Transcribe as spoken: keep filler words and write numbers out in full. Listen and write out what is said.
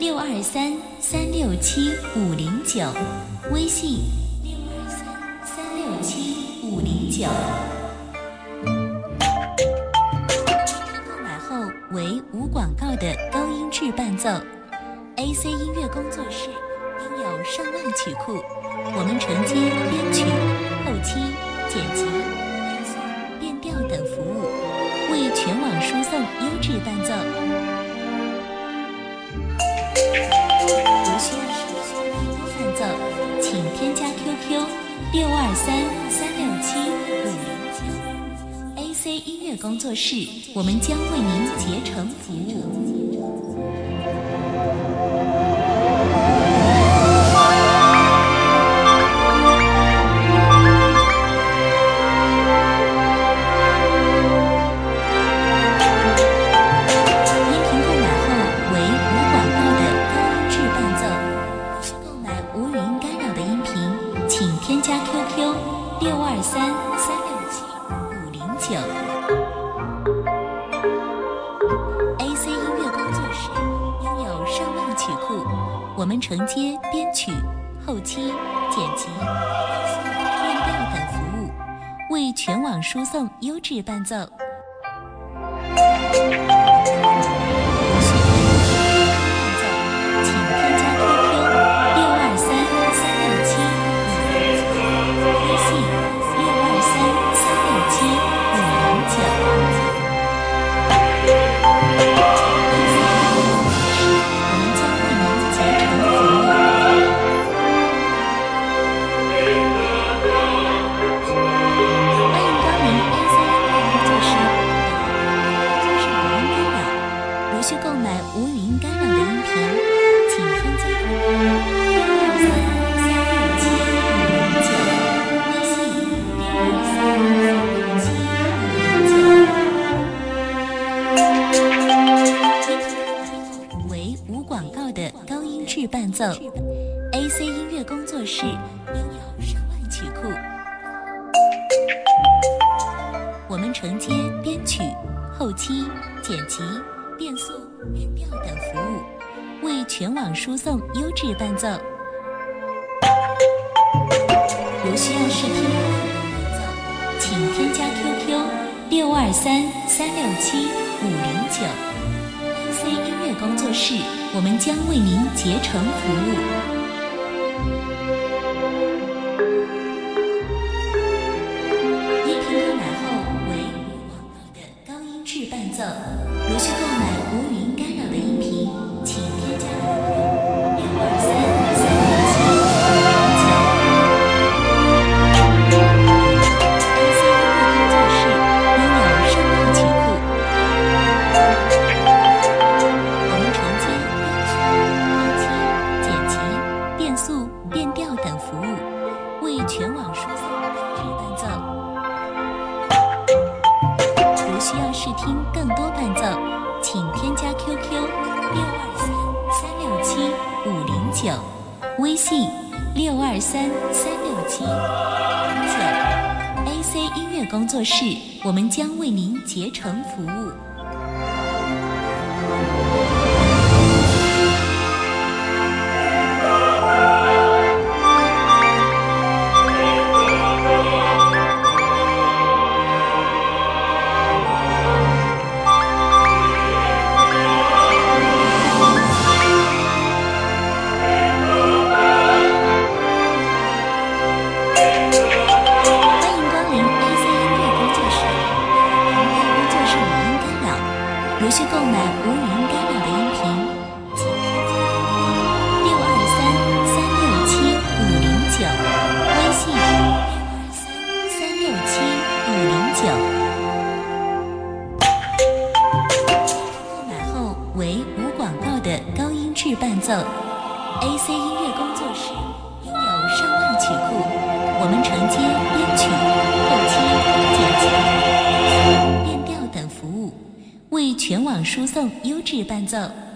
六二三三六七五零九，微信六二三三六七五零九。购买后为无广告的高音质伴奏。A C 音乐工作室拥有上万曲库，我们承接编曲、后期、剪辑、变调等服务，为全网输送优质伴奏。如需要更多伴奏，请添加 Q Q 六二三三六七五零九。A C 音乐工作室，我们将为您竭诚服务。六二三三六七五零九 A C 音乐工作室拥有上万曲库，我们承接编曲、后期、剪辑、变调等服务，为全网输送优质伴奏。伴奏 A C 音乐工作室拥有上万曲库，我们承接编曲、后期、剪辑、变速、变调等服务，为全网输送优质伴奏。如需要试听伴奏，请添加 Q Q 六二三三六七五零九。A C 音乐工作室，我们将为您竭诚服务。音频购买后为无广告的高音质伴奏。如需购买无语音干扰的音频，请添加 Q Q 六二三三六七五零九。A C 音乐工作室拥有上万曲库。全网输送优质伴奏。如需要试听更多伴奏，请添加 Q Q 六二三三六七五零九，微信六二三三六七五零九。A C 音乐工作室，我们将为您竭诚服务。如需购买无语音干扰的音频，请六二三三六七五零九，微信六二三三六七五零九。购买后为无广告的高音质伴奏。A C 音乐工作室拥有上万曲库，我们承接编曲、后期、剪辑、变调等服务，为全网输送优质伴奏。